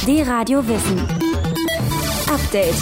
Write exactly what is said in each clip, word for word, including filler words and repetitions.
D-Radio Wissen. Update.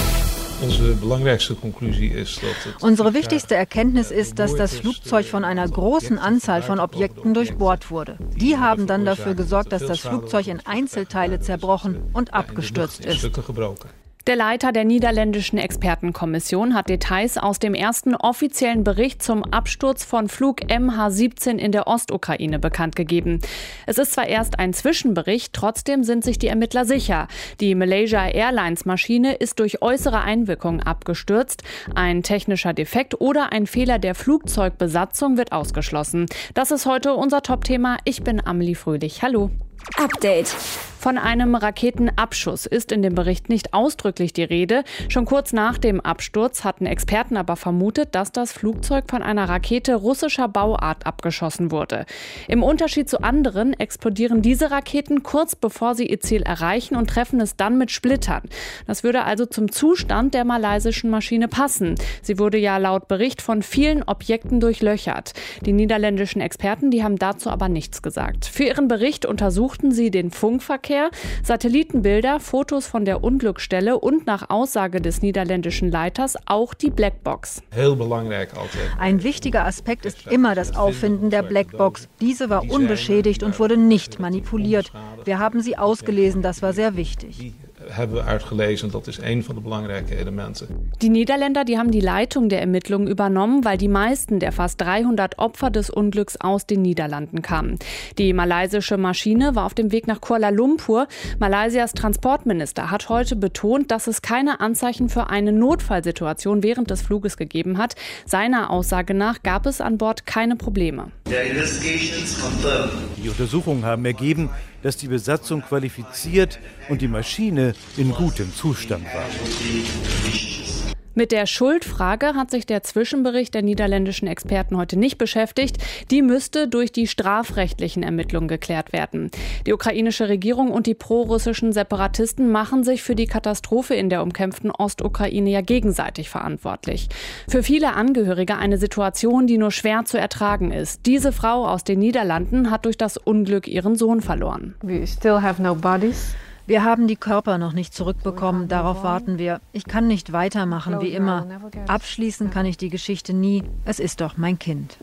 Unsere wichtigste Erkenntnis ist, dass das Flugzeug von einer großen Anzahl von Objekten durchbohrt wurde. Die haben dann dafür gesorgt, dass das Flugzeug in Einzelteile zerbrochen und abgestürzt ist. Der Leiter der niederländischen Expertenkommission hat Details aus dem ersten offiziellen Bericht zum Absturz von Flug M H siebzehn in der Ostukraine bekannt gegeben. Es ist zwar erst ein Zwischenbericht, trotzdem sind sich die Ermittler sicher. Die Malaysia Airlines Maschine ist durch äußere Einwirkungen abgestürzt. Ein technischer Defekt oder ein Fehler der Flugzeugbesatzung wird ausgeschlossen. Das ist heute unser Top-Thema. Ich bin Amelie Fröhlich. Hallo. Update. Von einem Raketenabschuss ist in dem Bericht nicht ausdrücklich die Rede. Schon kurz nach dem Absturz hatten Experten aber vermutet, dass das Flugzeug von einer Rakete russischer Bauart abgeschossen wurde. Im Unterschied zu anderen explodieren diese Raketen kurz bevor sie ihr Ziel erreichen und treffen es dann mit Splittern. Das würde also zum Zustand der malaysischen Maschine passen. Sie wurde ja laut Bericht von vielen Objekten durchlöchert. Die niederländischen Experten, die haben dazu aber nichts gesagt. Für ihren Bericht untersuchten sie den Funkverkehr, Satellitenbilder, Fotos von der Unglücksstelle und nach Aussage des niederländischen Leiters auch die Blackbox. Ein wichtiger Aspekt ist immer das Auffinden der Blackbox. Diese war unbeschädigt und wurde nicht manipuliert. Wir haben sie ausgelesen, das war sehr wichtig. Hebben we uitgelezen, dat is een van de belangrijke elementen. Die Niederländer, die haben die Leitung der Ermittlungen übernommen, weil die meisten der fast dreihundert Opfer des Unglücks aus den Niederlanden kamen. Die malaysische Maschine war auf dem Weg nach Kuala Lumpur. Malaysias Transportminister hat heute betont, dass es keine Anzeichen für eine Notfallsituation während des Fluges gegeben hat. Seiner Aussage nach gab es an Bord keine Probleme. Die Untersuchungen haben ergeben, dass die Besatzung qualifiziert und die Maschine in gutem Zustand war. Mit der Schuldfrage hat sich der Zwischenbericht der niederländischen Experten heute nicht beschäftigt. Die müsste durch die strafrechtlichen Ermittlungen geklärt werden. Die ukrainische Regierung und die prorussischen Separatisten machen sich für die Katastrophe in der umkämpften Ostukraine ja gegenseitig verantwortlich. Für viele Angehörige eine Situation, die nur schwer zu ertragen ist. Diese Frau aus den Niederlanden hat durch das Unglück ihren Sohn verloren. We still have no bodies. Wir haben die Körper noch nicht zurückbekommen, darauf warten wir. Ich kann nicht weitermachen wie immer. Abschließen kann ich die Geschichte nie. Es ist doch mein Kind.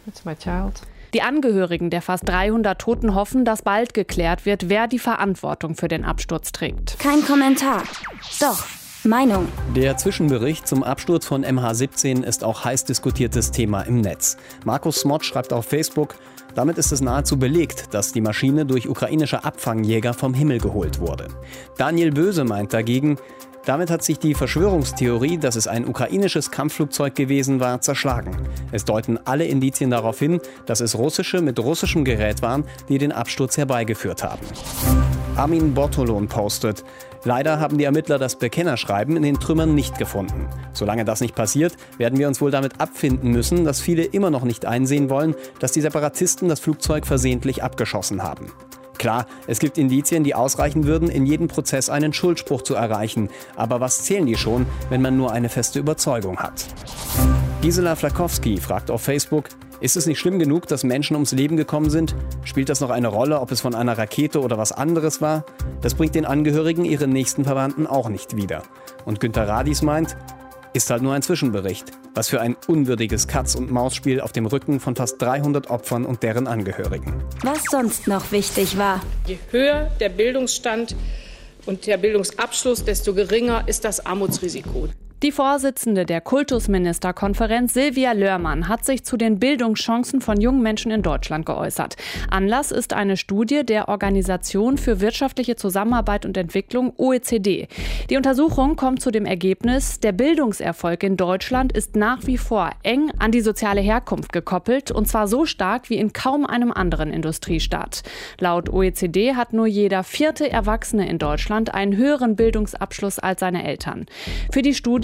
Die Angehörigen der fast dreihundert Toten hoffen, dass bald geklärt wird, wer die Verantwortung für den Absturz trägt. Kein Kommentar. Doch. Meinung. Der Zwischenbericht zum Absturz von M H siebzehn ist auch heiß diskutiertes Thema im Netz. Markus Smot schreibt auf Facebook: Damit ist es nahezu belegt, dass die Maschine durch ukrainische Abfangjäger vom Himmel geholt wurde. Daniel Böse meint dagegen, damit hat sich die Verschwörungstheorie, dass es ein ukrainisches Kampfflugzeug gewesen war, zerschlagen. Es deuten alle Indizien darauf hin, dass es russische mit russischem Gerät waren, die den Absturz herbeigeführt haben. Armin Bortolon postet: Leider haben die Ermittler das Bekennerschreiben in den Trümmern nicht gefunden. Solange das nicht passiert, werden wir uns wohl damit abfinden müssen, dass viele immer noch nicht einsehen wollen, dass die Separatisten das Flugzeug versehentlich abgeschossen haben. Klar, es gibt Indizien, die ausreichen würden, in jedem Prozess einen Schuldspruch zu erreichen. Aber was zählen die schon, wenn man nur eine feste Überzeugung hat? Gisela Flakowski fragt auf Facebook: Ist es nicht schlimm genug, dass Menschen ums Leben gekommen sind? Spielt das noch eine Rolle, ob es von einer Rakete oder was anderes war? Das bringt den Angehörigen ihre nächsten Verwandten auch nicht wieder. Und Günter Radis meint: Ist halt nur ein Zwischenbericht. Was für ein unwürdiges Katz-und-Maus-Spiel auf dem Rücken von fast dreihundert Opfern und deren Angehörigen. Was sonst noch wichtig war. Je höher der Bildungsstand und der Bildungsabschluss, desto geringer ist das Armutsrisiko. Die Vorsitzende der Kultusministerkonferenz, Silvia Löhrmann, hat sich zu den Bildungschancen von jungen Menschen in Deutschland geäußert. Anlass ist eine Studie der Organisation für wirtschaftliche Zusammenarbeit und Entwicklung, O E C D. Die Untersuchung kommt zu dem Ergebnis, der Bildungserfolg in Deutschland ist nach wie vor eng an die soziale Herkunft gekoppelt, und zwar so stark wie in kaum einem anderen Industriestaat. Laut O E C D hat nur jeder vierte Erwachsene in Deutschland einen höheren Bildungsabschluss als seine Eltern. Für die Studie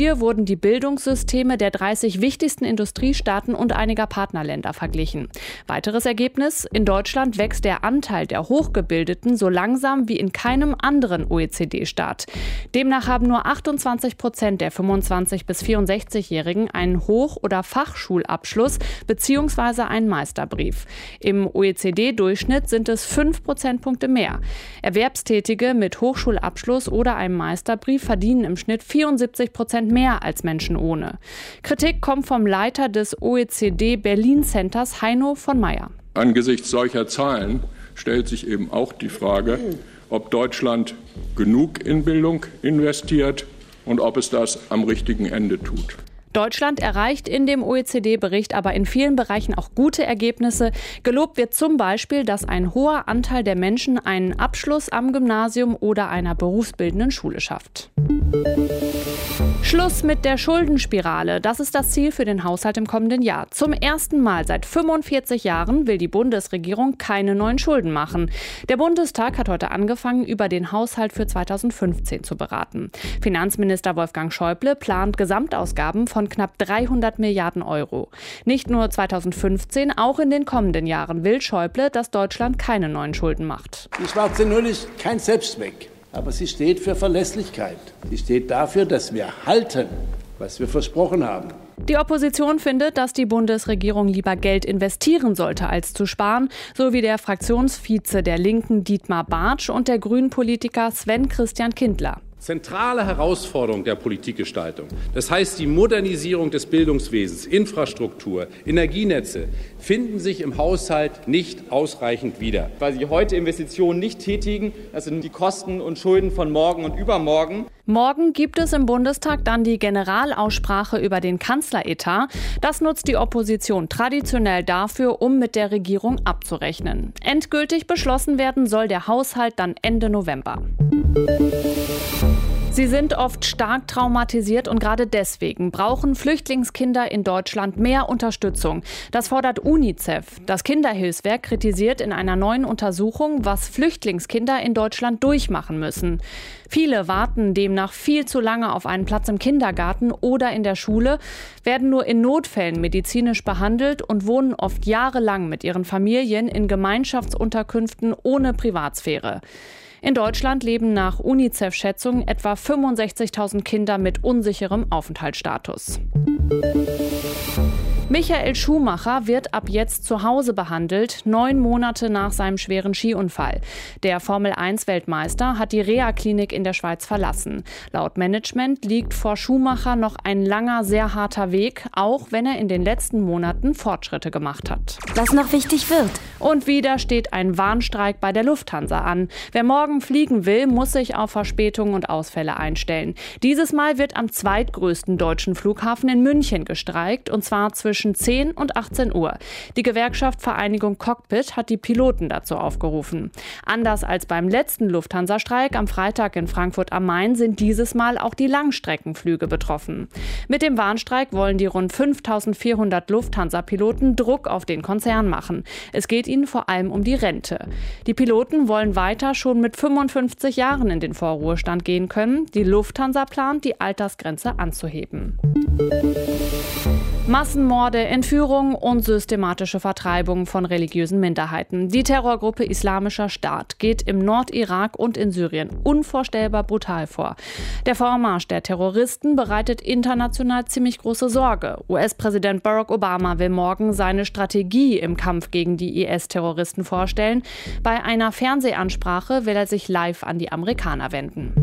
Studie wurden die Bildungssysteme der dreißig wichtigsten Industriestaaten und einiger Partnerländer verglichen. Weiteres Ergebnis: In Deutschland wächst der Anteil der Hochgebildeten so langsam wie in keinem anderen O E C D-Staat. Demnach haben nur achtundzwanzig Prozent der fünfundzwanzig- bis vierundsechzigjährigen einen Hoch- oder Fachschulabschluss bzw. einen Meisterbrief. Im O E C D-Durchschnitt sind es fünf Prozentpunkte mehr. Erwerbstätige mit Hochschulabschluss oder einem Meisterbrief verdienen im Schnitt vierundsiebzig Prozent mehr als Menschen ohne. Kritik kommt vom Leiter des O E C D Berlin Centers, Heino von Meyer. Angesichts solcher Zahlen stellt sich eben auch die Frage, ob Deutschland genug in Bildung investiert und ob es das am richtigen Ende tut. Deutschland erreicht in dem O E C D-Bericht aber in vielen Bereichen auch gute Ergebnisse. Gelobt wird zum Beispiel, dass ein hoher Anteil der Menschen einen Abschluss am Gymnasium oder einer berufsbildenden Schule schafft. Schluss mit der Schuldenspirale. Das ist das Ziel für den Haushalt im kommenden Jahr. Zum ersten Mal seit fünfundvierzig Jahren will die Bundesregierung keine neuen Schulden machen. Der Bundestag hat heute angefangen, über den Haushalt für zweitausendfünfzehn zu beraten. Finanzminister Wolfgang Schäuble plant Gesamtausgaben von knapp dreihundert Milliarden Euro. Nicht nur zweitausendfünfzehn, auch in den kommenden Jahren will Schäuble, dass Deutschland keine neuen Schulden macht. Die schwarze Null ist kein Selbstzweck. Aber sie steht für Verlässlichkeit. Sie steht dafür, dass wir halten, was wir versprochen haben. Die Opposition findet, dass die Bundesregierung lieber Geld investieren sollte, als zu sparen, so wie der Fraktionsvize der Linken Dietmar Bartsch und der Grünen-Politiker Sven Christian Kindler. Zentrale Herausforderung der Politikgestaltung, das heißt die Modernisierung des Bildungswesens, Infrastruktur, Energienetze, finden sich im Haushalt nicht ausreichend wieder. Weil Sie heute Investitionen nicht tätigen, das sind die Kosten und Schulden von morgen und übermorgen. Morgen gibt es im Bundestag dann die Generalaussprache über den Kanzleretat. Das nutzt die Opposition traditionell dafür, um mit der Regierung abzurechnen. Endgültig beschlossen werden soll der Haushalt dann Ende November. Sie sind oft stark traumatisiert und gerade deswegen brauchen Flüchtlingskinder in Deutschland mehr Unterstützung. Das fordert UNICEF. Das Kinderhilfswerk kritisiert in einer neuen Untersuchung, was Flüchtlingskinder in Deutschland durchmachen müssen. Viele warten demnach viel zu lange auf einen Platz im Kindergarten oder in der Schule, werden nur in Notfällen medizinisch behandelt und wohnen oft jahrelang mit ihren Familien in Gemeinschaftsunterkünften ohne Privatsphäre. In Deutschland leben nach UNICEF-Schätzungen etwa fünfundsechzigtausend Kinder mit unsicherem Aufenthaltsstatus. Michael Schumacher wird ab jetzt zu Hause behandelt, neun Monate nach seinem schweren Skiunfall. Der Formel eins Weltmeister hat die Reha-Klinik in der Schweiz verlassen. Laut Management liegt vor Schumacher noch ein langer, sehr harter Weg, auch wenn er in den letzten Monaten Fortschritte gemacht hat. Was noch wichtig wird. Und wieder steht ein Warnstreik bei der Lufthansa an. Wer morgen fliegen will, muss sich auf Verspätungen und Ausfälle einstellen. Dieses Mal wird am zweitgrößten deutschen Flughafen in München gestreikt, und zwar zwischen zehn und achtzehn Uhr. Die Gewerkschaft Vereinigung Cockpit hat die Piloten dazu aufgerufen. Anders als beim letzten Lufthansa-Streik am Freitag in Frankfurt am Main sind dieses Mal auch die Langstreckenflüge betroffen. Mit dem Warnstreik wollen die rund fünftausendvierhundert Lufthansa-Piloten Druck auf den Konzern machen. Es geht ihnen vor allem um die Rente. Die Piloten wollen weiter schon mit fünfundfünfzig Jahren in den Vorruhestand gehen können. Die Lufthansa plant, die Altersgrenze anzuheben. Massenmorde, Entführungen und systematische Vertreibung von religiösen Minderheiten. Die Terrorgruppe Islamischer Staat geht im Nordirak und in Syrien unvorstellbar brutal vor. Der Vormarsch der Terroristen bereitet international ziemlich große Sorge. U S-Präsident Barack Obama will morgen seine Strategie im Kampf gegen die I S-Terroristen vorstellen. Bei einer Fernsehansprache will er sich live an die Amerikaner wenden.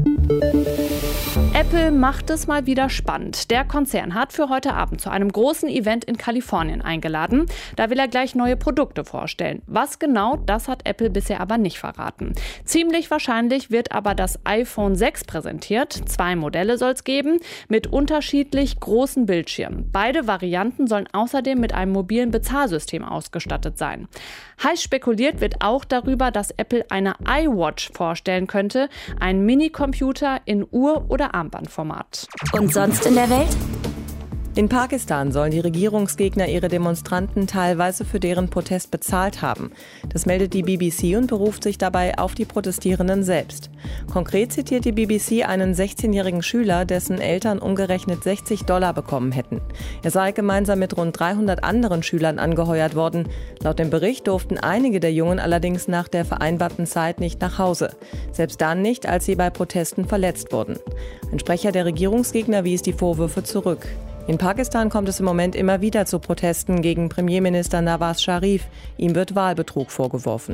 Apple macht es mal wieder spannend. Der Konzern hat für heute Abend zu einem großen Event in Kalifornien eingeladen. Da will er gleich neue Produkte vorstellen. Was genau, das hat Apple bisher aber nicht verraten. Ziemlich wahrscheinlich wird aber das iPhone sechs präsentiert. Zwei Modelle soll es geben, mit unterschiedlich großen Bildschirmen. Beide Varianten sollen außerdem mit einem mobilen Bezahlsystem ausgestattet sein. Heiß spekuliert wird auch darüber, dass Apple eine iWatch vorstellen könnte, einen Minicomputer in Uhr- oder Armbandformat. Und sonst in der Welt? In Pakistan sollen die Regierungsgegner ihre Demonstranten teilweise für deren Protest bezahlt haben. Das meldet die B B C und beruft sich dabei auf die Protestierenden selbst. Konkret zitiert die B B C einen sechzehnjährigen Schüler, dessen Eltern umgerechnet sechzig Dollar bekommen hätten. Er sei gemeinsam mit rund dreihundert anderen Schülern angeheuert worden. Laut dem Bericht durften einige der Jungen allerdings nach der vereinbarten Zeit nicht nach Hause. Selbst dann nicht, als sie bei Protesten verletzt wurden. Ein Sprecher der Regierungsgegner wies die Vorwürfe zurück. In Pakistan kommt es im Moment immer wieder zu Protesten gegen Premierminister Nawaz Sharif. Ihm wird Wahlbetrug vorgeworfen.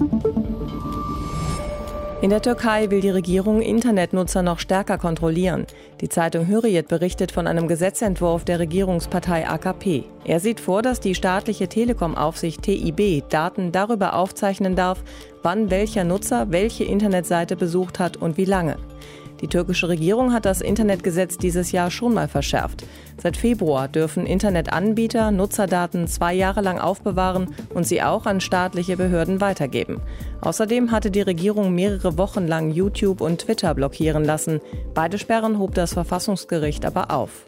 In der Türkei will die Regierung Internetnutzer noch stärker kontrollieren. Die Zeitung Hürriyet berichtet von einem Gesetzentwurf der Regierungspartei A K P. Er sieht vor, dass die staatliche Telekom-Aufsicht T I B Daten darüber aufzeichnen darf, wann welcher Nutzer welche Internetseite besucht hat und wie lange. Die türkische Regierung hat das Internetgesetz dieses Jahr schon mal verschärft. Seit Februar dürfen Internetanbieter Nutzerdaten zwei Jahre lang aufbewahren und sie auch an staatliche Behörden weitergeben. Außerdem hatte die Regierung mehrere Wochen lang YouTube und Twitter blockieren lassen. Beide Sperren hob das Verfassungsgericht aber auf.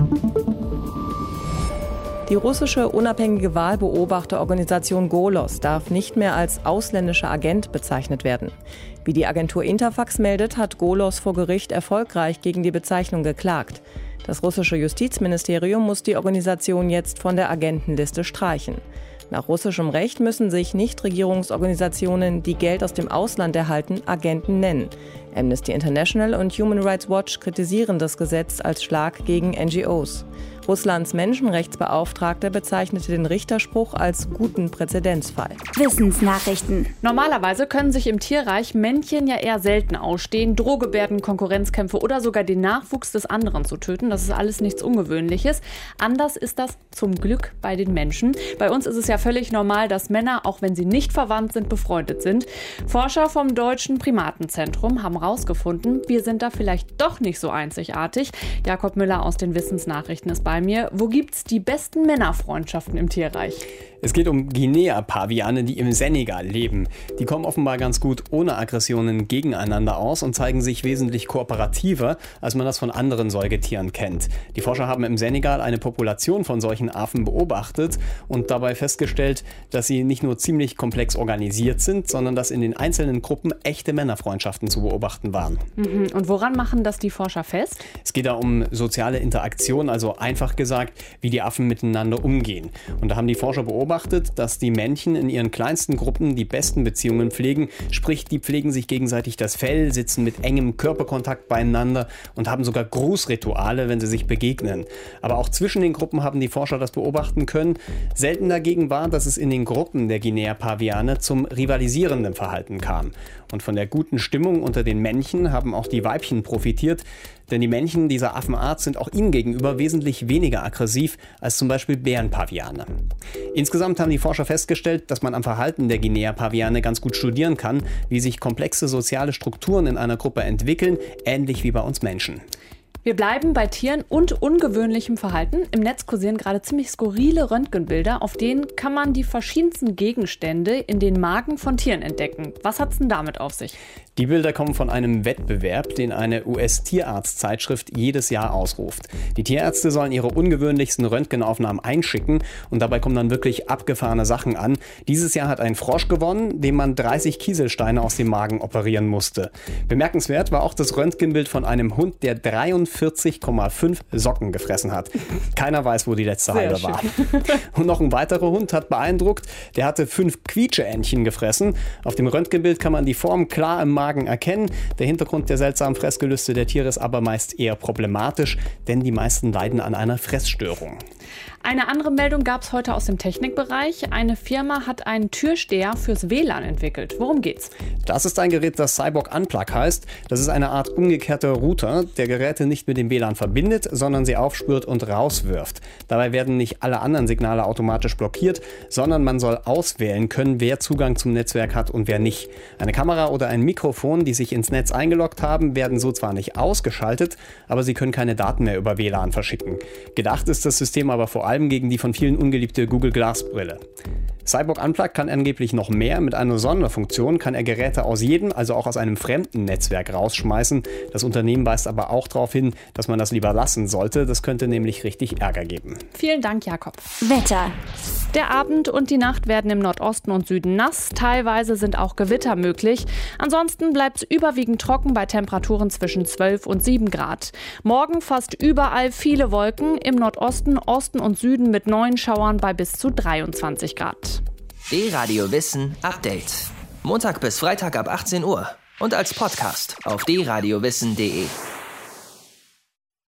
Die russische unabhängige Wahlbeobachterorganisation Golos darf nicht mehr als ausländischer Agent bezeichnet werden. Wie die Agentur Interfax meldet, hat Golos vor Gericht erfolgreich gegen die Bezeichnung geklagt. Das russische Justizministerium muss die Organisation jetzt von der Agentenliste streichen. Nach russischem Recht müssen sich Nichtregierungsorganisationen, die Geld aus dem Ausland erhalten, Agenten nennen. Amnesty International und Human Rights Watch kritisieren das Gesetz als Schlag gegen N G Os. Russlands Menschenrechtsbeauftragter bezeichnete den Richterspruch als guten Präzedenzfall. Wissensnachrichten. Normalerweise können sich im Tierreich Männchen ja eher selten ausstehen, Drohgebärden, Konkurrenzkämpfe oder sogar den Nachwuchs des anderen zu töten. Das ist alles nichts Ungewöhnliches. Anders ist das zum Glück bei den Menschen. Bei uns ist es ja völlig normal, dass Männer, auch wenn sie nicht verwandt sind, befreundet sind. Forscher vom Deutschen Primatenzentrum haben herausgefunden, wir sind da vielleicht doch nicht so einzigartig. Jakob Müller aus den Wissensnachrichten ist bei mir. Wo gibt's die besten Männerfreundschaften im Tierreich? Es geht um Guinea-Paviane, die im Senegal leben. Die kommen offenbar ganz gut ohne Aggressionen gegeneinander aus und zeigen sich wesentlich kooperativer, als man das von anderen Säugetieren kennt. Die Forscher haben im Senegal eine Population von solchen Affen beobachtet und dabei festgestellt, dass sie nicht nur ziemlich komplex organisiert sind, sondern dass in den einzelnen Gruppen echte Männerfreundschaften zu beobachten waren. Mhm. Und woran machen das die Forscher fest? Es geht da um soziale Interaktion, also einfach gesagt, wie die Affen miteinander umgehen. Und da haben die Forscher beobachtet, dass die Männchen in ihren kleinsten Gruppen die besten Beziehungen pflegen. Sprich, die pflegen sich gegenseitig das Fell, sitzen mit engem Körperkontakt beieinander und haben sogar Grußrituale, wenn sie sich begegnen. Aber auch zwischen den Gruppen haben die Forscher das beobachten können. Selten dagegen war, dass es in den Gruppen der Guinea-Paviane zum rivalisierenden Verhalten kam. Und von der guten Stimmung unter den Männchen haben auch die Weibchen profitiert. Denn die Männchen dieser Affenart sind auch ihnen gegenüber wesentlich weniger aggressiv als zum Beispiel Bärenpaviane. Insgesamt haben die Forscher festgestellt, dass man am Verhalten der Guinea-Paviane ganz gut studieren kann, wie sich komplexe soziale Strukturen in einer Gruppe entwickeln, ähnlich wie bei uns Menschen. Wir bleiben bei Tieren und ungewöhnlichem Verhalten. Im Netz kursieren gerade ziemlich skurrile Röntgenbilder, auf denen kann man die verschiedensten Gegenstände in den Magen von Tieren entdecken. Was hat's denn damit auf sich? Die Bilder kommen von einem Wettbewerb, den eine U S-Tierarzt-Zeitschrift jedes Jahr ausruft. Die Tierärzte sollen ihre ungewöhnlichsten Röntgenaufnahmen einschicken und dabei kommen dann wirklich abgefahrene Sachen an. Dieses Jahr hat ein Frosch gewonnen, dem man dreißig Kieselsteine aus dem Magen operieren musste. Bemerkenswert war auch das Röntgenbild von einem Hund, der dreiundvierzig Komma fünf Socken gefressen hat. Keiner weiß, wo die letzte Sehr halbe war. Und noch ein weiterer Hund hat beeindruckt, der hatte fünf Quietscheentchen gefressen. Auf dem Röntgenbild kann man die Form klar im Magen erkennen. Der Hintergrund der seltsamen Fressgelüste der Tiere ist aber meist eher problematisch, denn die meisten leiden an einer Fressstörung. Eine andere Meldung gab es heute aus dem Technikbereich. Eine Firma hat einen Türsteher fürs W L A N entwickelt. Worum geht's? Das ist ein Gerät, das Cyborg Unplug heißt. Das ist eine Art umgekehrter Router, der Geräte nicht mit dem W L A N verbindet, sondern sie aufspürt und rauswirft. Dabei werden nicht alle anderen Signale automatisch blockiert, sondern man soll auswählen können, wer Zugang zum Netzwerk hat und wer nicht. Eine Kamera oder ein Mikrofon, die sich ins Netz eingeloggt haben, werden so zwar nicht ausgeschaltet, aber sie können keine Daten mehr über W L A N verschicken. Gedacht ist das System aber vor allem gegen die von vielen ungeliebte Google Glass Brille. Cyborg Unplugged kann angeblich noch mehr. Mit einer Sonderfunktion kann er Geräte aus jedem, also auch aus einem fremden Netzwerk rausschmeißen. Das Unternehmen weist aber auch darauf hin, dass man das lieber lassen sollte. Das könnte nämlich richtig Ärger geben. Vielen Dank, Jakob. Wetter. Der Abend und die Nacht werden im Nordosten und Süden nass. Teilweise sind auch Gewitter möglich. Ansonsten bleibt es überwiegend trocken bei Temperaturen zwischen zwölf und sieben Grad. Morgen fast überall viele Wolken. Im Nordosten, Osten und Süden mit neuen Schauern bei bis zu dreiundzwanzig Grad. D-Radio Wissen Update. Montag bis Freitag ab achtzehn Uhr. Und als Podcast auf d radio wissen punkt de.